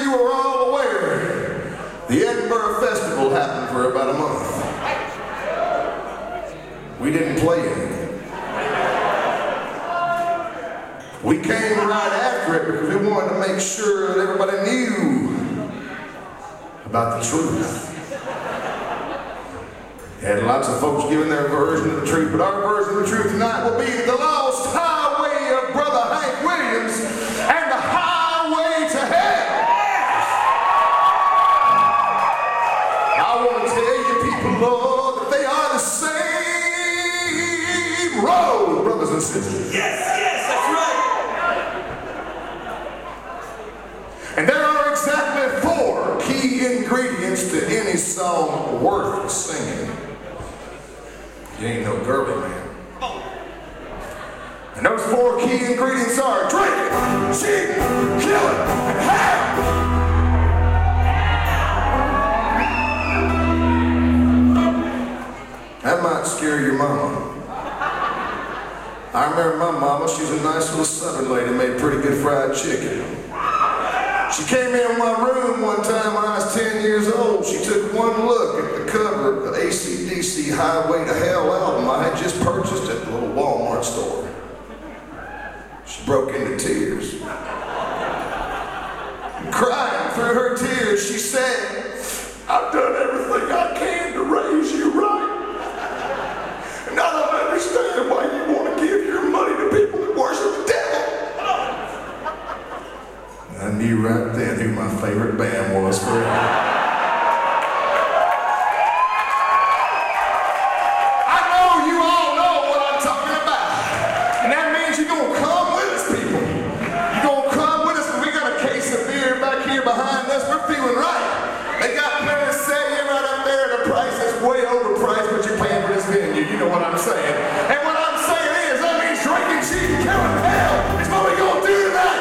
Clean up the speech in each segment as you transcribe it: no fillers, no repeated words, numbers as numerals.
you are all aware, the Edinburgh Festival happened for about a month. We didn't play it. We came right after it because we wanted to make sure that everybody knew about the truth. Had lots of folks giving their version of the truth, but our version of the truth tonight will be the lost highway of Brother Hank Williams and the highway to hell. I want to tell you people, Lord, that they are the same road, brothers and sisters. Yes, that's right. And there are exactly 4 key ingredients to any song worth singing. You ain't no girly man. And those 4 key ingredients are drinking, cheating, killing, and hell. That might scare your mama. I remember my mama, she was a nice little southern lady, made pretty good fried chicken. She came in my room one time when I was 10 years old. She took one look at the cover of the AC/DC Highway to Hell album I had just purchased at the little Walmart store. She broke into tears. And crying through her tears, she said, "I've done everything I can to raise you right. And I don't understand why you want to give your money to people that worship the devil." I knew right then who my favorite band was forever. I know you all know what I'm talking about. And that means you're going to come with us, people. You're going to come with us, and we got a case of beer back here behind us. We're feeling right. They got plenty to sell you right up there at a price that's way overpriced, but you're paying for this venue. You know what I'm saying. And what I'm saying is, that means drinking, cheating, killing, hell is what we're going to do tonight.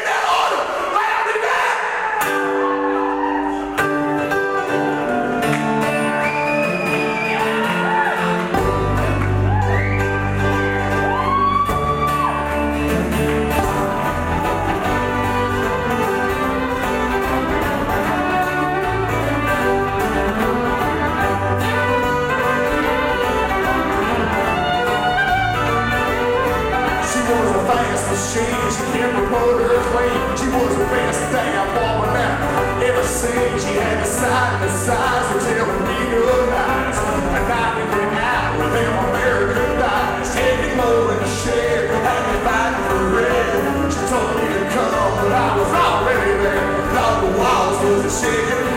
She can't promote her claim. She was the best damn woman I've ever seen. She had the sight and the size to tell me good nights. A night we went out with them American diamonds, taking more in the shed, had me fighting for red. She told me to come, but I was already there. Thought the walls was a shaking.